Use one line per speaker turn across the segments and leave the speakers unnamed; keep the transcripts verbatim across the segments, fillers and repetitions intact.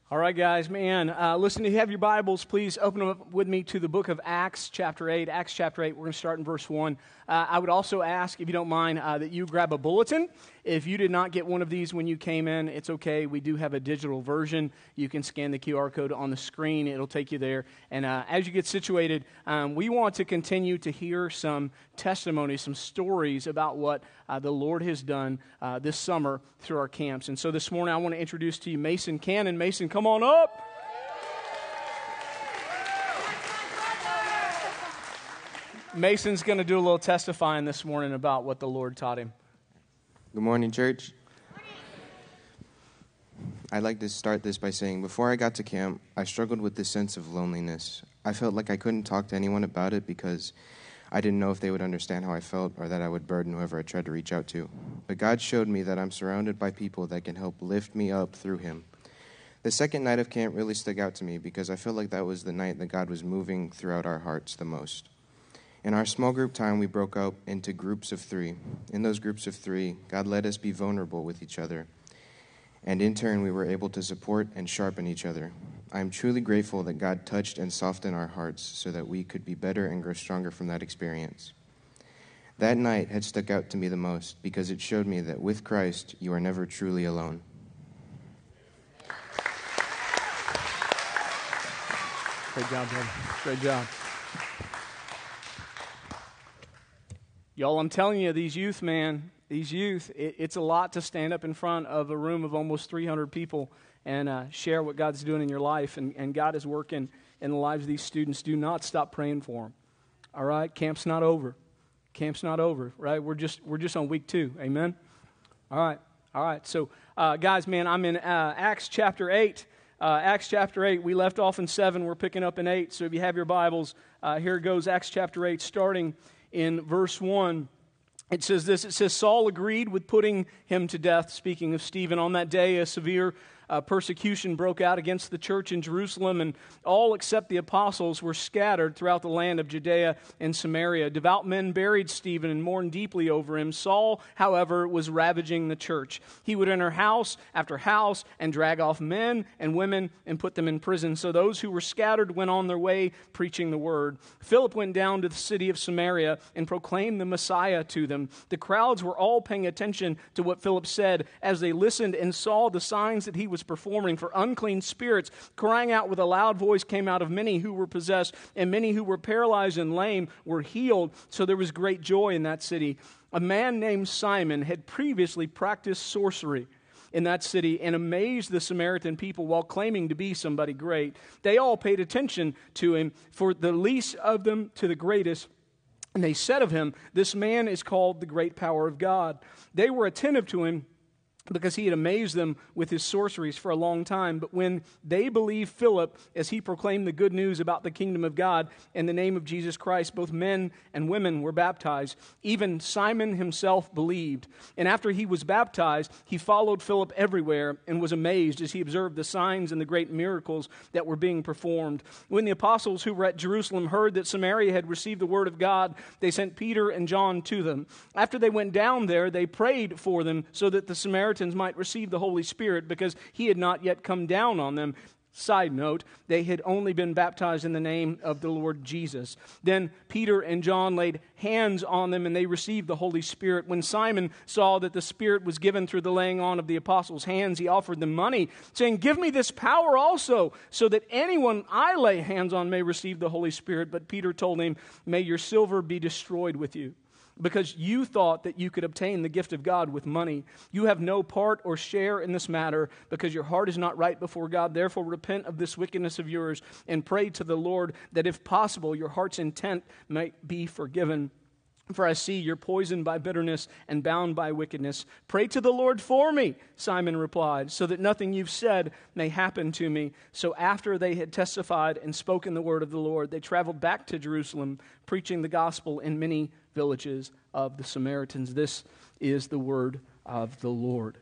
All right, guys, man, uh, listen, if you have your Bibles, please open them up with me to the book of Acts, chapter eight. Acts, chapter eight, we're going to start in verse one. Uh, I would also ask, if you don't mind, uh, that you grab a bulletin. If you did not get one of these when you came in, it's okay. We do have a digital version. You can scan the Q R code on the screen. It'll take you there. And uh, as you get situated, um, we want to continue to hear some testimonies, some stories about what uh, the Lord has done uh, this summer through our camps. And so this morning, I want to introduce to you Mason Cannon. Mason, come on up. Mason's going to do a little testifying this morning about what the Lord taught him.
Good morning, church. I'd like to start this by saying, before I got to camp, I struggled with this sense of loneliness. I felt like I couldn't talk to anyone about it because I didn't know if they would understand how I felt or that I would burden whoever I tried to reach out to. But God showed me that I'm surrounded by people that can help lift me up through Him. The second night of camp really stuck out to me because I feel like that was the night that God was moving throughout our hearts the most. In our small group time, we broke up into groups of three. In those groups of three, God let us be vulnerable with each other. And in turn, we were able to support and sharpen each other. I am truly grateful that God touched and softened our hearts so that we could be better and grow stronger from that experience. That night had stuck out to me the most because it showed me that with Christ, you are never truly alone.
Great job, brother. Great job. Y'all, I'm telling you, these youth, man, these youth, it, it's a lot to stand up in front of a room of almost three hundred people and uh, share what God's doing in your life. And, and God is working in the lives of these students. Do not stop praying for them. All right? Camp's not over. Camp's not over, right? We're just we're just on week two. Amen? All right. All right. So, uh, guys, man, I'm in uh, Acts chapter eight. Uh, Acts chapter eight. We left off in seven. We're picking up in eight. So if you have your Bibles, uh, here it goes, Acts chapter eight, starting in verse one. It says this, it says, Saul agreed with putting him to death, speaking of Stephen. On that day, a severe uh, persecution broke out against the church in Jerusalem, and all except the apostles were scattered throughout the land of Judea and Samaria. Devout men buried Stephen and mourned deeply over him. Saul, however, was ravaging the church. He would enter house after house and drag off men and women and put them in prison. So those who were scattered went on their way preaching the word. Philip went down to the city of Samaria and proclaimed the Messiah to them. The crowds were all paying attention to what Philip said as they listened and saw the signs that he was performing. For unclean spirits, crying out with a loud voice, came out of many who were possessed, and many who were paralyzed and lame were healed. So there was great joy in that city. A man named Simon had previously practiced sorcery in that city and amazed the Samaritan people while claiming to be somebody great. They all paid attention to him, for the least of them to the greatest. And they said of him, this man is called the great power of God. They were attentive to him because he had amazed them with his sorceries for a long time. But when they believed Philip as he proclaimed the good news about the kingdom of God in the name of Jesus Christ, both men and women were baptized. Even Simon himself believed. And after he was baptized, he followed Philip everywhere and was amazed as he observed the signs and the great miracles that were being performed. When the apostles who were at Jerusalem heard that Samaria had received the word of God, they sent Peter and John to them. After they went down there, they prayed for them so that the Samaritans might receive the Holy Spirit, because he had not yet come down on them. Side note, they had only been baptized in the name of the Lord Jesus. Then Peter and John laid hands on them, and they received the Holy Spirit. When Simon saw that the Spirit was given through the laying on of the apostles' hands, he offered them money, saying, give me this power also, so that anyone I lay hands on may receive the Holy Spirit. But Peter told him, may your silver be destroyed with you, because you thought that you could obtain the gift of God with money. You have no part or share in this matter, because your heart is not right before God. Therefore repent of this wickedness of yours, and pray to the Lord that if possible your heart's intent might be forgiven. For I see you're poisoned by bitterness and bound by wickedness. Pray to the Lord for me, Simon replied, so that nothing you've said may happen to me. So after they had testified and spoken the word of the Lord, they traveled back to Jerusalem, preaching the gospel in many villages of the Samaritans. This is the word of the Lord.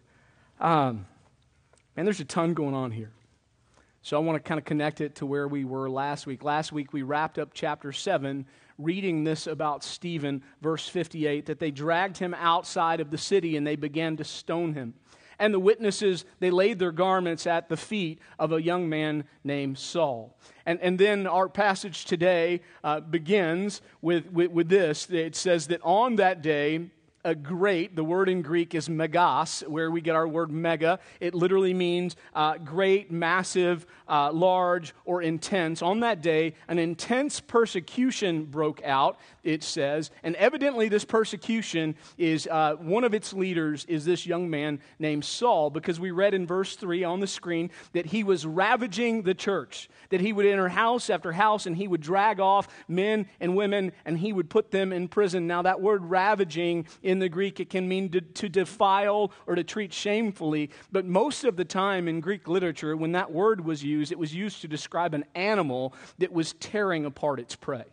Um, man, there's a ton going on here. So I want to kind of connect it to where we were last week. Last week we wrapped up chapter seven, reading this about Stephen, verse fifty-eight, that they dragged him outside of the city and they began to stone him. And the witnesses, they laid their garments at the feet of a young man named Saul. And, and then our passage today uh, begins with, with, with this. It says that on that day, a great, the word in Greek is megas, where we get our word mega. It literally means uh, great, massive, uh, large, or intense. On that day, an intense persecution broke out, it says. And evidently this persecution is, uh, one of its leaders is this young man named Saul, because we read in verse three on the screen that he was ravaging the church, that he would enter house after house and he would drag off men and women and he would put them in prison. Now that word ravaging in the Greek, it can mean to, to defile or to treat shamefully, but most of the time in Greek literature, when that word was used, it was used to describe an animal that was tearing apart its prey.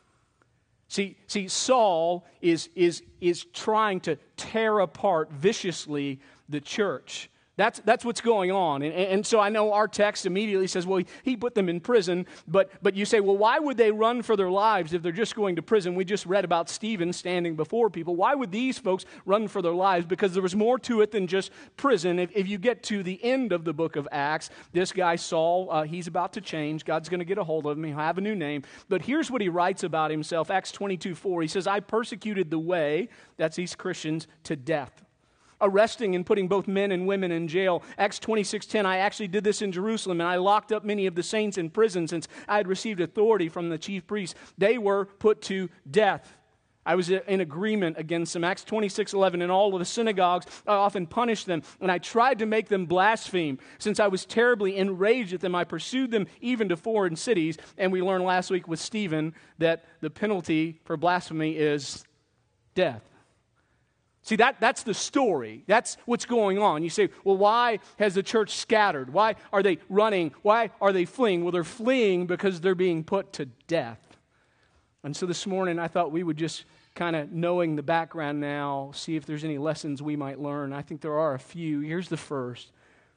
See, see, Saul is, is, is trying to tear apart viciously the church. That's, that's what's going on. And, and so I know our text immediately says, well, he put them in prison. But, but you say, well, why would they run for their lives if they're just going to prison? We just read about Stephen standing before people. Why would these folks run for their lives? Because there was more to it than just prison. If, if you get to the end of the book of Acts, this guy Saul, uh, he's about to change. God's going to get a hold of him. He'll have a new name. But here's what he writes about himself. Acts twenty-two four. He says, I persecuted the way, that's these Christians, to death, arresting and putting both men and women in jail. Acts twenty-six ten, I actually did this in Jerusalem, and I locked up many of the saints in prison since I had received authority from the chief priests. They were put to death. I was in agreement against them. Acts twenty-six eleven, in all of the synagogues, I often punished them, and I tried to make them blaspheme. Since I was terribly enraged at them, I pursued them even to foreign cities. And we learned last week with Stephen that the penalty for blasphemy is death. See, that, that's the story. That's what's going on. You say, well, why has the church scattered? Why are they running? Why are they fleeing? Well, they're fleeing because they're being put to death. And so this morning, I thought we would just kind of, knowing the background now, see if there's any lessons we might learn. I think there are a few. Here's the first.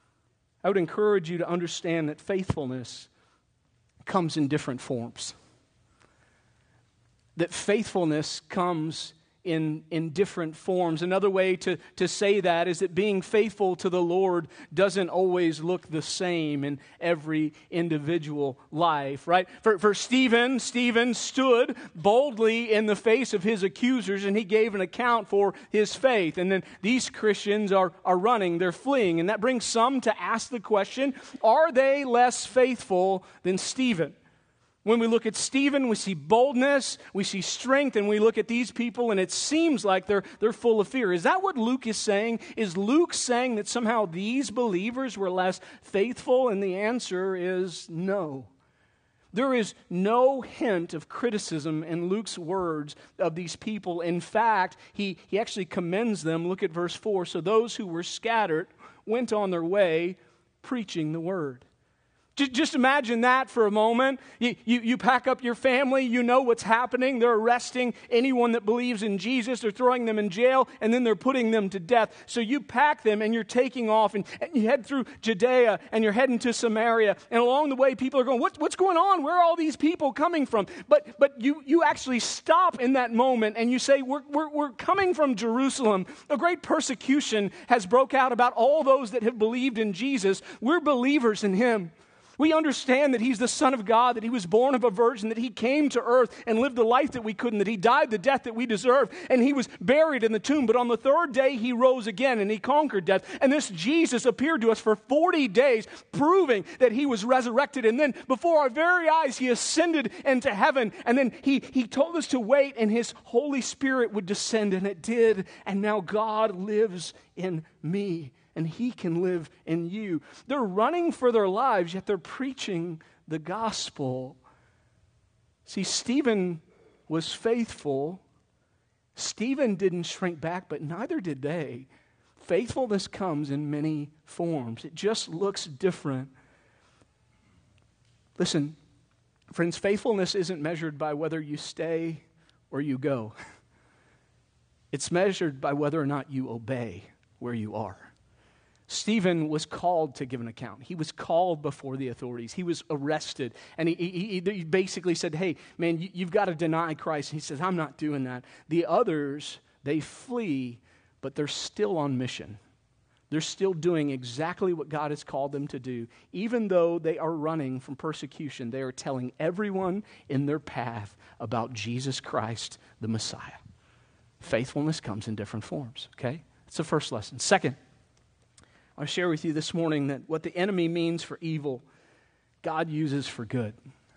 I would encourage you to understand that faithfulness comes in different forms. That faithfulness comes in, in different forms. Another way to, to say that is that being faithful to the Lord doesn't always look the same in every individual life, right? For, for Stephen, Stephen stood boldly in the face of his accusers and he gave an account for his faith. And then these Christians are, are running, they're fleeing. And that brings some to ask the question, are they less faithful than Stephen? When we look at Stephen, we see boldness, we see strength, and we look at these people and it seems like they're, they're full of fear. Is that what Luke is saying? Is Luke saying that somehow these believers were less faithful? And the answer is no. There is no hint of criticism in Luke's words of these people. In fact, he, he actually commends them. Look at verse four. So those who were scattered went on their way preaching the word. Just imagine that for a moment. You, you, you pack up your family, you know what's happening. They're arresting anyone that believes in Jesus. They're throwing them in jail, and then they're putting them to death. So you pack them, and you're taking off, and, and you head through Judea, and you're heading to Samaria. And along the way, people are going, what, what's going on? Where are all these people coming from? But but you, you actually stop in that moment, and you say, we're, we're, we're coming from Jerusalem. A great persecution has broke out about all those that have believed in Jesus. We're believers in Him. We understand that He's the Son of God, that He was born of a virgin, that He came to earth and lived the life that we couldn't, that He died the death that we deserve, and He was buried in the tomb. But on the third day, He rose again, and He conquered death. And this Jesus appeared to us for forty days, proving that He was resurrected. And then before our very eyes, He ascended into heaven. And then He, he told us to wait, and His Holy Spirit would descend, and it did. And now God lives in me. And He can live in you. They're running for their lives, yet they're preaching the gospel. See, Stephen was faithful. Stephen didn't shrink back, but neither did they. Faithfulness comes in many forms. It just looks different. Listen, friends, faithfulness isn't measured by whether you stay or you go. It's measured by whether or not you obey where you are. Stephen was called to give an account. He was called before the authorities. He was arrested. And he, he, he basically said, hey, man, you, you've got to deny Christ. And he says, I'm not doing that. The others, they flee, but they're still on mission. they're still doing exactly what God has called them to do. Even though they are running from persecution, they are telling everyone in their path about Jesus Christ, the Messiah. Faithfulness comes in different forms, okay? That's the first lesson. Second, I'll share with you this morning that what the enemy means for evil, God uses for good.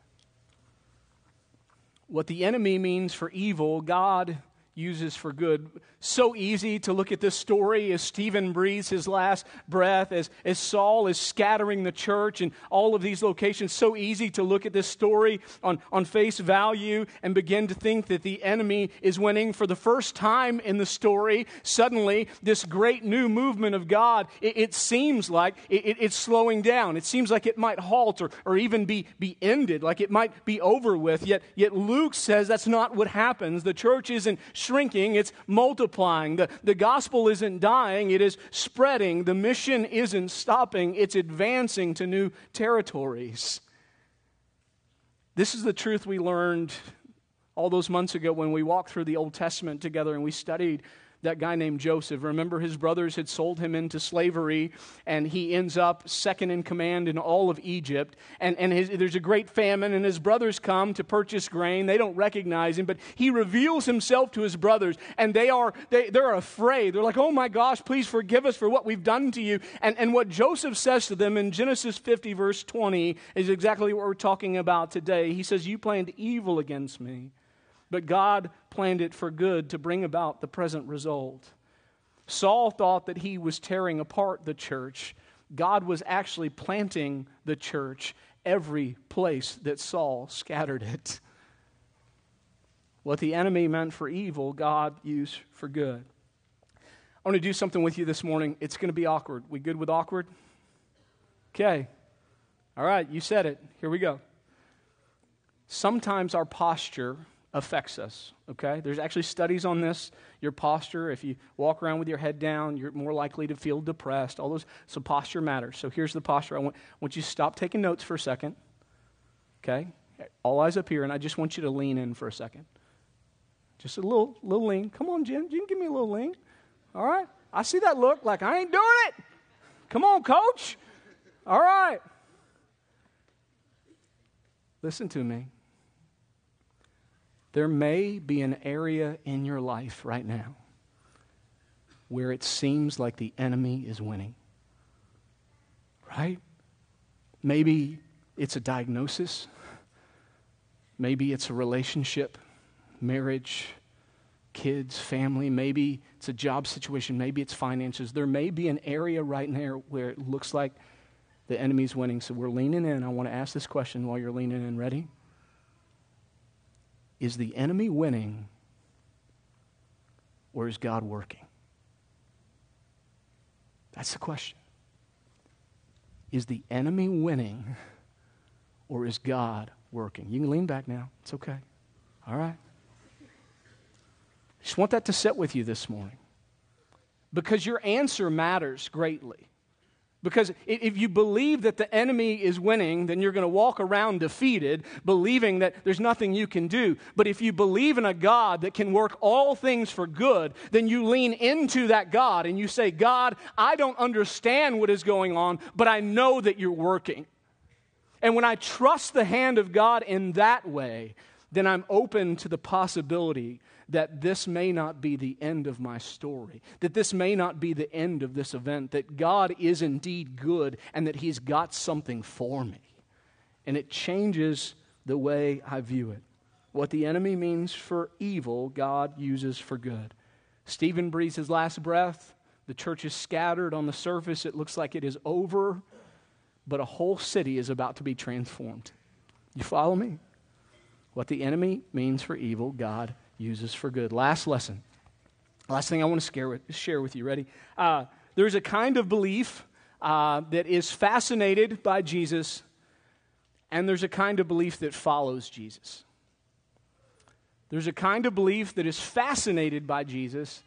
What the enemy means for evil, God uses for good. So easy to look at this story as Stephen breathes his last breath, as, as Saul is scattering the church in all of these locations. So easy to look at this story on, on face value and begin to think that the enemy is winning. For the first time in the story, suddenly this great new movement of God, it, it seems like it, it, it's slowing down. It seems like it might halt or, or even be, be ended, like it might be over with. Yet, yet Luke says that's not what happens. The church isn't shrinking, it's multiplying. The, the gospel isn't dying, it is spreading. The mission isn't stopping, it's advancing to new territories. This is the truth we learned all those months ago when we walked through the Old Testament together and we studied that guy named Joseph. Remember, his brothers had sold him into slavery, and he ends up second in command in all of Egypt. And, and his, there's a great famine, and his brothers come to purchase grain. They don't recognize him, but he reveals himself to his brothers, and they are they, they're afraid. They're like, oh my gosh, please forgive us for what we've done to you. And, and what Joseph says to them in Genesis fifty, verse twenty, is exactly what we're talking about today. He says, you planned evil against me, but God planned it for good to bring about the present result. Saul thought that he was tearing apart the church. God was actually planting the church every place that Saul scattered it. What the enemy meant for evil, God used for good. I want to do something with you this morning. It's going to be awkward. We good with awkward? Okay. All right, you said it. Here we go. Sometimes our posture affects us, okay? There's actually studies on this. Your posture, if you walk around with your head down, you're more likely to feel depressed. All those, so posture matters. So here's the posture. I want, I want you to stop taking notes for a second, okay? All eyes up here, and I just want you to lean in for a second. Just a little, little lean. Come on, Jim. Jim, give me a little lean. All right? I see that look like I ain't doing it. Come on, coach. All right. Listen to me. There may be an area in your life right now where it seems like the enemy is winning. Right? Maybe it's a diagnosis. Maybe it's a relationship, marriage, kids, family. Maybe it's a job situation. Maybe it's finances. There may be an area right now where it looks like the enemy's winning. So we're leaning in. I want to ask this question while you're leaning in. Ready? Is the enemy winning, or is God working? That's the question. Is the enemy winning, or is God working? You can lean back now. It's okay. All right. I just want that to sit with you this morning, because your answer matters greatly. Because if you believe that the enemy is winning, then you're going to walk around defeated, believing that there's nothing you can do. But if you believe in a God that can work all things for good, then you lean into that God and you say, God, I don't understand what is going on, but I know that you're working. And when I trust the hand of God in that way, then I'm open to the possibility that this may not be the end of my story, that this may not be the end of this event, that God is indeed good and that He's got something for me. And it changes the way I view it. What the enemy means for evil, God uses for good. Stephen breathes his last breath. The church is scattered. On the surface, it looks like it is over, but a whole city is about to be transformed. You follow me? What the enemy means for evil, God uses for good. Last lesson. Last thing I want to scare with, share with you. Ready? Uh, there's a kind of belief uh, that is fascinated by Jesus, and there's a kind of belief that follows Jesus. There's a kind of belief that is fascinated by Jesus,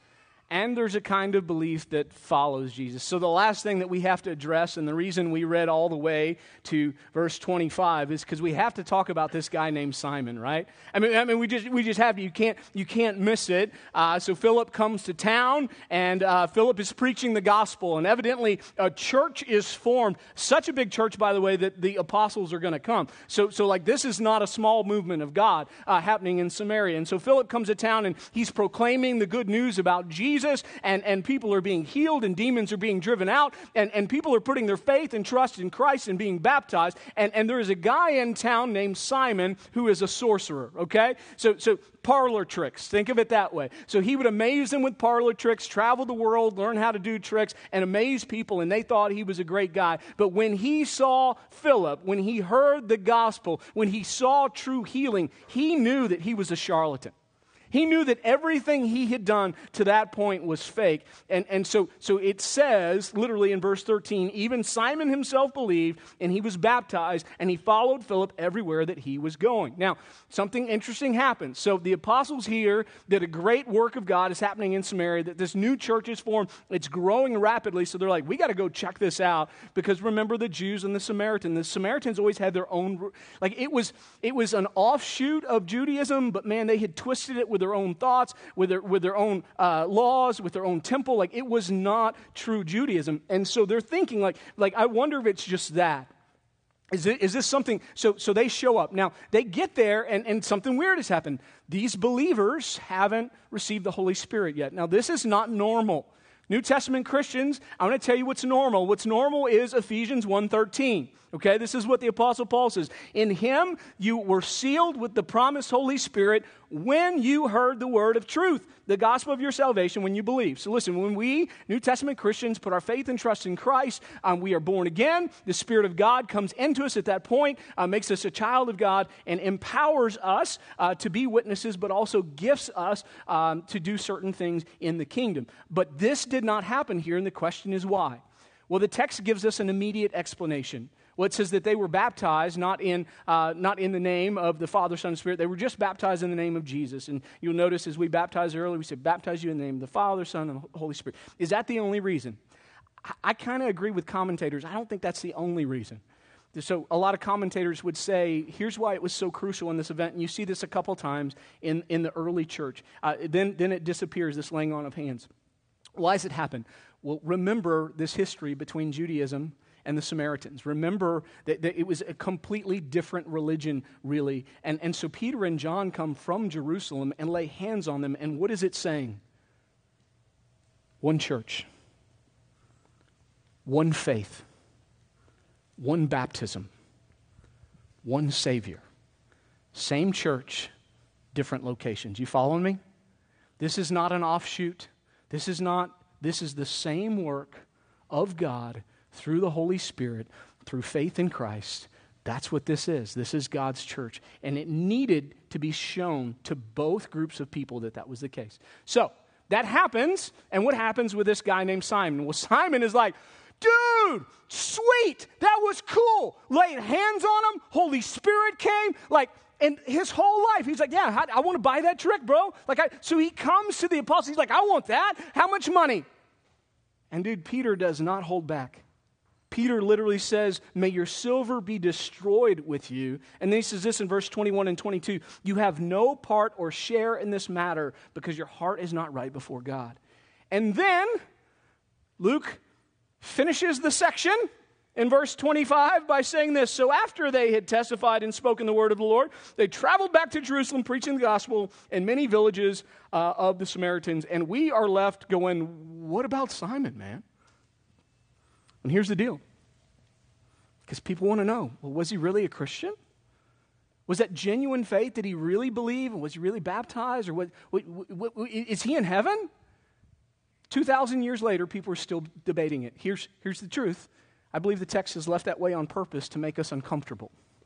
and there's a kind of belief that follows Jesus. So the last thing that we have to address, and the reason we read all the way to verse twenty-five, is because we have to talk about this guy named Simon, right? I mean, I mean, we just we just have to. You can't you can't miss it. Uh, so Philip comes to town, and uh, Philip is preaching the gospel, and evidently a church is formed. Such a big church, by the way, that the apostles are going to come. So so like this is not a small movement of God uh, happening in Samaria. And so Philip comes to town, and he's proclaiming the good news about Jesus, and, and people are being healed, and demons are being driven out, and, and people are putting their faith and trust in Christ and being baptized. And, and there is a guy in town named Simon who is a sorcerer, okay? So, so parlor tricks, think of it that way. So he would amaze them with parlor tricks, travel the world, learn how to do tricks, and amaze people, and they thought he was a great guy. But when he saw Philip, when he heard the gospel, when he saw true healing, he knew that he was a charlatan. He knew that everything he had done to that point was fake. And, and so, so it says, literally in verse thirteen, even Simon himself believed, and he was baptized, and he followed Philip everywhere that he was going. Now, something interesting happens. So the apostles hear that a great work of God is happening in Samaria, that this new church is formed. It's growing rapidly. So they're like, we got to go check this out. Because remember the Jews and the Samaritans. The Samaritans always had their own, like it was, it was an offshoot of Judaism, but man, they had twisted it with their own thoughts, with their, with their own uh, laws, with their own temple. Like it was not true Judaism. And so they're thinking like, like I wonder if it's just that. Is, it, is this something, so, so they show up. Now, they get there, and, and something weird has happened. These believers haven't received the Holy Spirit yet. Now, this is not normal. New Testament Christians, I want to tell you what's normal. What's normal is Ephesians one thirteen. Okay, this is what the Apostle Paul says. In him you were sealed with the promised Holy Spirit when you heard the word of truth, the gospel of your salvation when you believe. So listen, when we, New Testament Christians, put our faith and trust in Christ, um, we are born again. The Spirit of God comes into us at that point, uh, makes us a child of God, and empowers us uh, to be witnesses, but also gifts us um, to do certain things in the kingdom. But this did not happen here, and the question is why? Well, the text gives us an immediate explanation. Well, it says that they were baptized not in uh, not in the name of the Father, Son, and Spirit. They were just baptized in the name of Jesus. And you'll notice as we baptized earlier, we said, baptize you in the name of the Father, Son, and the Holy Spirit. Is that the only reason? I, I kind of agree with commentators. I don't think that's the only reason. So a lot of commentators would say, here's why it was so crucial in this event. And you see this a couple times in, in the early church. Uh, then, then it disappears, this laying on of hands. Why does it happen? Well, remember this history between Judaism and the Samaritans. Remember that, that it was a completely different religion, really. And, and so Peter and John come from Jerusalem and lay hands on them. And what is it saying? One church, one faith, one baptism, one Savior. Same church, different locations. You following me? This is not an offshoot. This is not, this is the same work of God through the Holy Spirit, through faith in Christ. That's what this is. This is God's church. And it needed to be shown to both groups of people that that was the case. So, that happens, and what happens with this guy named Simon? Well, Simon is like, dude, sweet, that was cool. Laid hands on him, Holy Spirit came, like, and his whole life, he's like, yeah, I, I want to buy that trick, bro. Like, I, so he comes to the apostles, he's like, I want that. How much money? And dude, Peter does not hold back. Peter literally says, may your silver be destroyed with you. And then he says this in verse twenty-one and twenty-two, you have no part or share in this matter because your heart is not right before God. And then Luke finishes the section in verse twenty-five by saying this, so after they had testified and spoken the word of the Lord, they traveled back to Jerusalem preaching the gospel in many villages uh, of the Samaritans. And we are left going, what about Simon, man? And here's the deal. Because people want to know, well, was he really a Christian? Was that genuine faith? Did he really believe? And was he really baptized? Or what, what, what, what, is he in heaven? two thousand years later, people are still debating it. Here's, here's the truth. I believe the text is left that way on purpose to make us uncomfortable.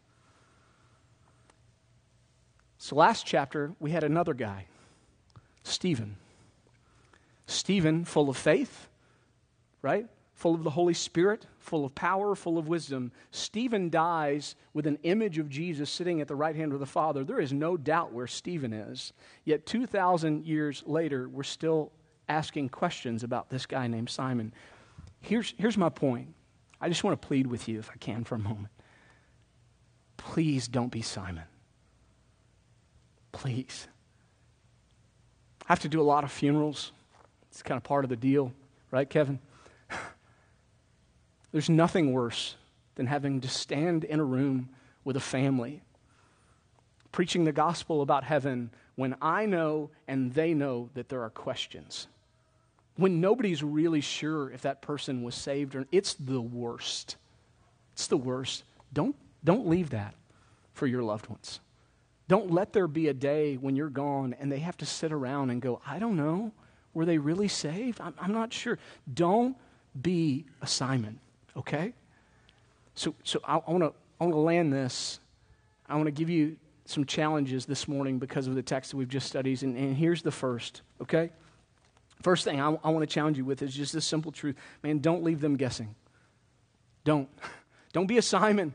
So last chapter, we had another guy, Stephen. Stephen, full of faith, right? Full of the Holy Spirit, full of power, full of wisdom. Stephen dies with an image of Jesus sitting at the right hand of the Father. There is no doubt where Stephen is. Yet two thousand years later, we're still asking questions about this guy named Simon. Here's, here's my point. I just want to plead with you, if I can, for a moment. Please don't be Simon. Please. I have to do a lot of funerals. It's kind of part of the deal, right, Kevin? There's nothing worse than having to stand in a room with a family preaching the gospel about heaven when I know and they know that there are questions. When nobody's really sure if that person was saved or it's the worst. It's the worst. Don't, don't leave that for your loved ones. Don't let there be a day when you're gone and they have to sit around and go, I don't know, were they really saved? I'm, I'm not sure. Don't be a Simon, okay? So, so I, I want to I want to land this. I want to give you some challenges this morning because of the text that we've just studied, and, and here's the first, okay? First thing I, I want to challenge you with is just this simple truth. Man, don't leave them guessing. Don't. Don't be a Simon.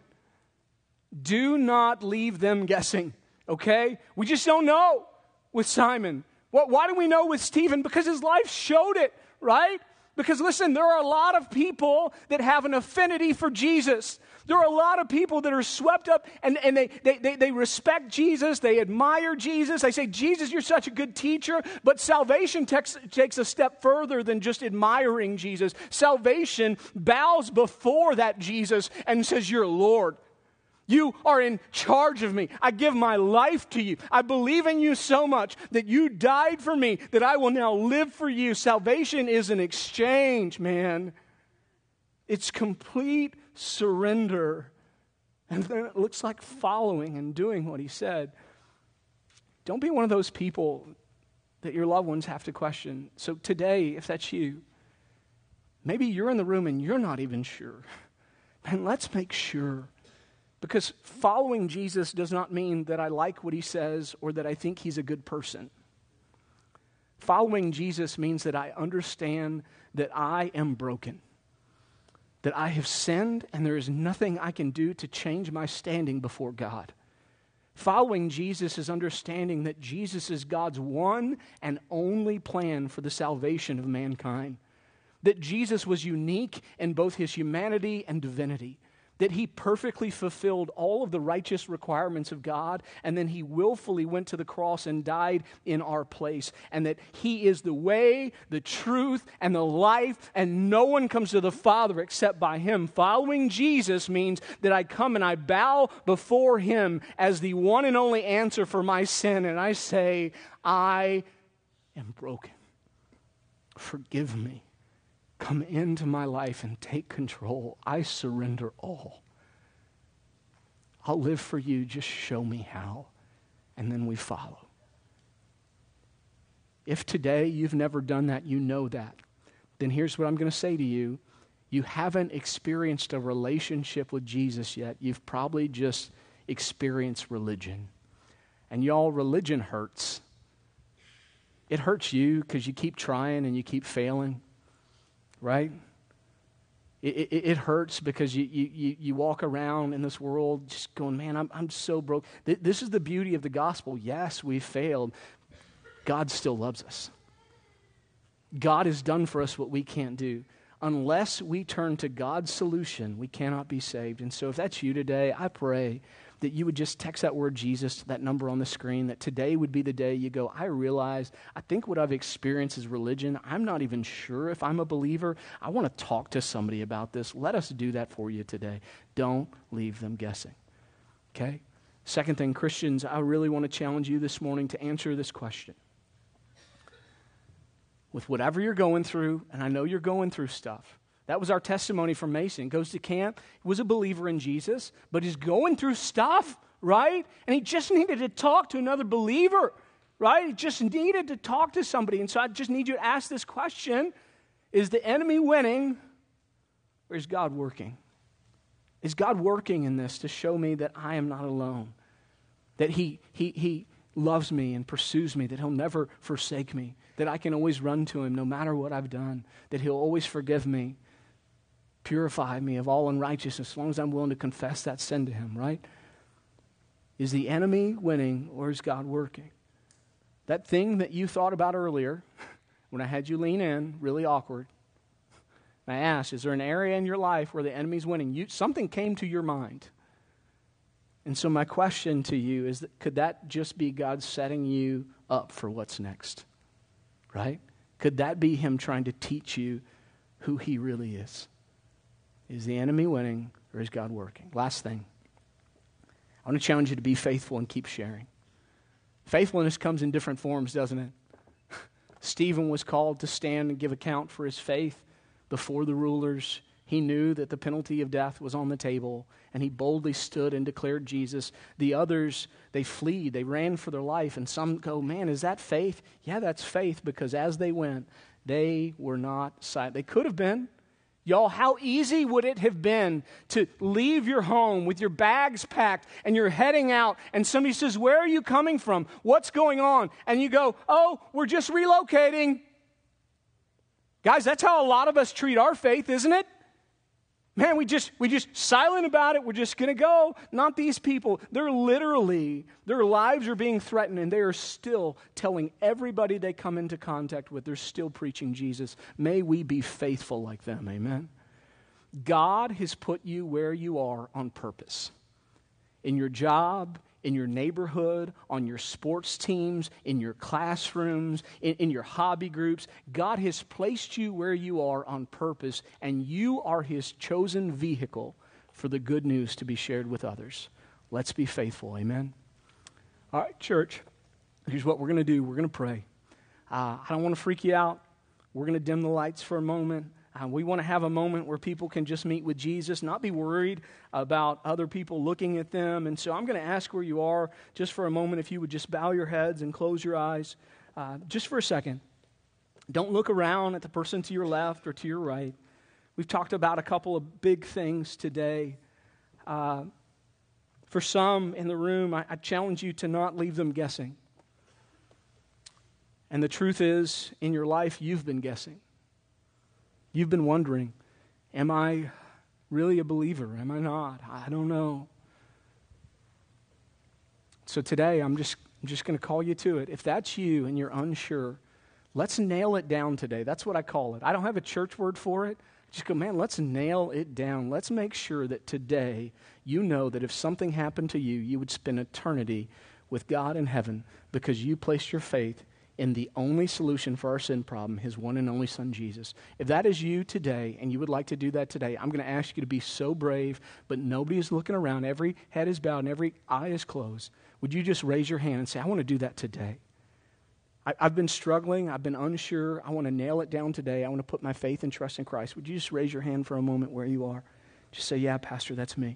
Do not leave them guessing, okay? We just don't know with Simon. What, why do we know with Stephen? Because his life showed it, right? Because listen, there are a lot of people that have an affinity for Jesus. There are a lot of people that are swept up and, and they, they, they, they respect Jesus. They admire Jesus. They say, Jesus, you're such a good teacher. But salvation takes, takes a step further than just admiring Jesus. Salvation bows before that Jesus and says, you're Lord. You are in charge of me. I give my life to you. I believe in you so much that you died for me, that I will now live for you. Salvation is an exchange, man. It's complete surrender. And then it looks like following and doing what he said. Don't be one of those people that your loved ones have to question. So today, if that's you, maybe you're in the room and you're not even sure. Man, let's make sure. Because following Jesus does not mean that I like what he says or that I think he's a good person. Following Jesus means that I understand that I am broken, that I have sinned and there is nothing I can do to change my standing before God. Following Jesus is understanding that Jesus is God's one and only plan for the salvation of mankind. That Jesus was unique in both his humanity and divinity. That he perfectly fulfilled all of the righteous requirements of God, and then he willfully went to the cross and died in our place, and that he is the way, the truth, and the life, and no one comes to the Father except by him. Following Jesus means that I come and I bow before him as the one and only answer for my sin, and I say, I am broken. Forgive me. Come into my life and take control. I surrender all. I'll live for you. Just show me how. And then we follow. If today you've never done that, you know that, then here's what I'm going to say to you. You haven't experienced a relationship with Jesus yet. You've probably just experienced religion. And y'all, religion hurts. It hurts you because you keep trying and you keep failing. Right? It, it, it hurts because you, you, you walk around in this world just going, man, I'm, I'm so broke. This is the beauty of the gospel. Yes, we failed. God still loves us. God has done for us what we can't do. Unless we turn to God's solution, we cannot be saved. And so if that's you today, I pray that you would just text that word Jesus to that number on the screen, that today would be the day you go, I realize, I think what I've experienced is religion. I'm not even sure if I'm a believer. I want to talk to somebody about this. Let us do that for you today. Don't leave them guessing. Okay? Second thing, Christians, I really want to challenge you this morning to answer this question. With whatever you're going through, and I know you're going through stuff, that was our testimony from Mason. Goes to camp, was a believer in Jesus, but he's going through stuff, right? And he just needed to talk to another believer, right? He just needed to talk to somebody. And so I just need you to ask this question. Is the enemy winning, or is God working? Is God working in this to show me that I am not alone? That he, he, he loves me and pursues me, that he'll never forsake me, that I can always run to him no matter what I've done, that he'll always forgive me, purify me of all unrighteousness as long as I'm willing to confess that sin to him, right? Is the enemy winning or is God working? That thing that you thought about earlier when I had you lean in, really awkward, and I asked, is there an area in your life where the enemy's winning? You, something came to your mind. And so my question to you is, that could that just be God setting you up for what's next? Right? Could that be him trying to teach you who he really is? Is the enemy winning or is God working? Last thing. I want to challenge you to be faithful and keep sharing. Faithfulness comes in different forms, doesn't it? Stephen was called to stand and give account for his faith before the rulers. He knew that the penalty of death was on the table, and he boldly stood and declared Jesus. The others, they fled, they ran for their life, and some go, man, is that faith? Yeah, that's faith, because as they went, they were not silent. They could have been. Y'all, how easy would it have been to leave your home with your bags packed and you're heading out and somebody says, where are you coming from? What's going on? And you go, oh, we're just relocating. Guys, that's how a lot of us treat our faith, isn't it? Man, we just we just silent about it. We're just going to go. Not these people. They're literally, their lives are being threatened, and they are still telling everybody they come into contact with, they're still preaching Jesus. May we be faithful like them. Amen. God has put you where you are on purpose. In your job, in your neighborhood, on your sports teams, in your classrooms, in, in your hobby groups. God has placed you where you are on purpose, and you are his chosen vehicle for the good news to be shared with others. Let's be faithful. Amen. All right, church, here's what we're going to do. We're going to pray. Uh, I don't want to freak you out. We're going to dim the lights for a moment. Uh, we want to have a moment where people can just meet with Jesus, not be worried about other people looking at them. And so I'm going to ask where you are just for a moment if you would just bow your heads and close your eyes uh, just for a second. Don't look around at the person to your left or to your right. We've talked about a couple of big things today. Uh, for some in the room, I, I challenge you to not leave them guessing. And the truth is, in your life, you've been guessing. You've been wondering, am I really a believer? Am I not? I don't know. So today, I'm just, I'm just going to call you to it. If that's you and you're unsure, let's nail it down today. That's what I call it. I don't have a church word for it. Just go, man, let's nail it down. Let's make sure that today you know that if something happened to you, you would spend eternity with God in heaven because you placed your faith in the only solution for our sin problem, his one and only son, Jesus. If that is you today and you would like to do that today, I'm going to ask you to be so brave, but nobody is looking around. Every head is bowed and every eye is closed. Would you just raise your hand and say, I want to do that today? I, I've been struggling. I've been unsure. I want to nail it down today. I want to put my faith and trust in Christ. Would you just raise your hand for a moment where you are? Just say, yeah, Pastor, that's me.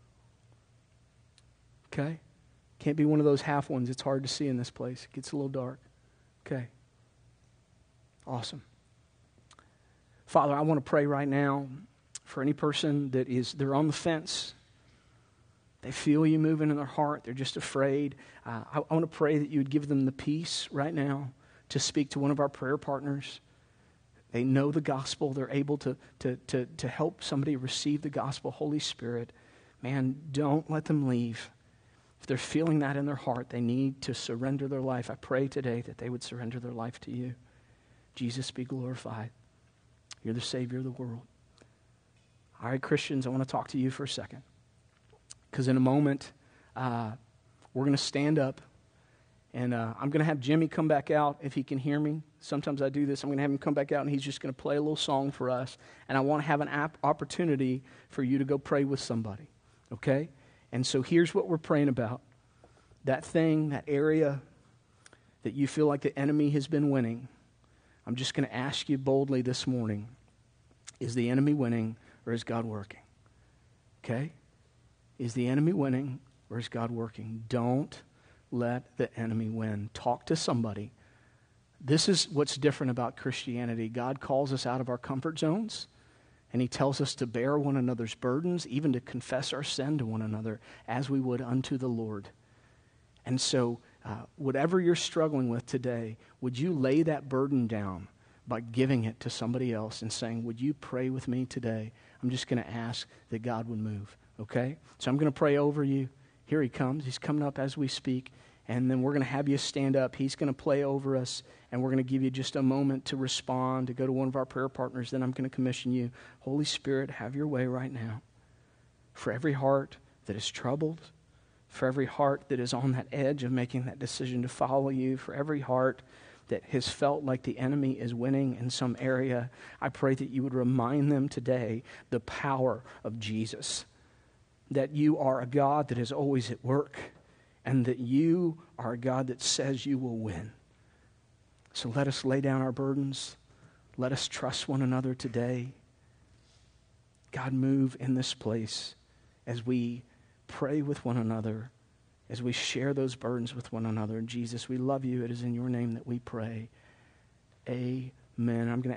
Okay? Can't be one of those half ones. It's hard to see in this place. It gets a little dark. Okay. Awesome. Father, I want to pray right now for any person that is, they're on the fence. They feel you moving in their heart. They're just afraid. Uh, I, I want to pray that you would give them the peace right now to speak to one of our prayer partners. They know the gospel. They're able to, to, to, to help somebody receive the gospel. Holy Spirit, man, don't let them leave. If they're feeling that in their heart, they need to surrender their life. I pray today that they would surrender their life to you. Jesus, be glorified. You're the Savior of the world. All right, Christians, I want to talk to you for a second. Because in a moment, uh, we're going to stand up. And uh, I'm going to have Jimmy come back out if he can hear me. Sometimes I do this. I'm going to have him come back out, and he's just going to play a little song for us. And I want to have an ap- opportunity for you to go pray with somebody. Okay? And so here's what we're praying about. That thing, that area that you feel like the enemy has been winning. I'm just going to ask you boldly this morning, is the enemy winning or is God working? Okay? Is the enemy winning or is God working? Don't let the enemy win. Talk to somebody. This is what's different about Christianity. God calls us out of our comfort zones. And he tells us to bear one another's burdens, even to confess our sin to one another as we would unto the Lord. And so uh, whatever you're struggling with today, would you lay that burden down by giving it to somebody else and saying, would you pray with me today? I'm just going to ask that God would move, okay? So I'm going to pray over you. Here he comes. He's coming up as we speak. and then we're going to have you stand up. He's going to play over us, and we're going to give you just a moment to respond, to go to one of our prayer partners. Then I'm going to commission you. Holy Spirit, have your way right now. For every heart that is troubled, for every heart that is on that edge of making that decision to follow you, for every heart that has felt like the enemy is winning in some area, I pray that you would remind them today the power of Jesus, that you are a God that is always at work, and that you are a God that says you will win. So let us lay down our burdens. Let us trust one another today. God, move in this place as we pray with one another, as we share those burdens with one another. And Jesus, we love you. It is in your name that we pray. Amen. I'm going to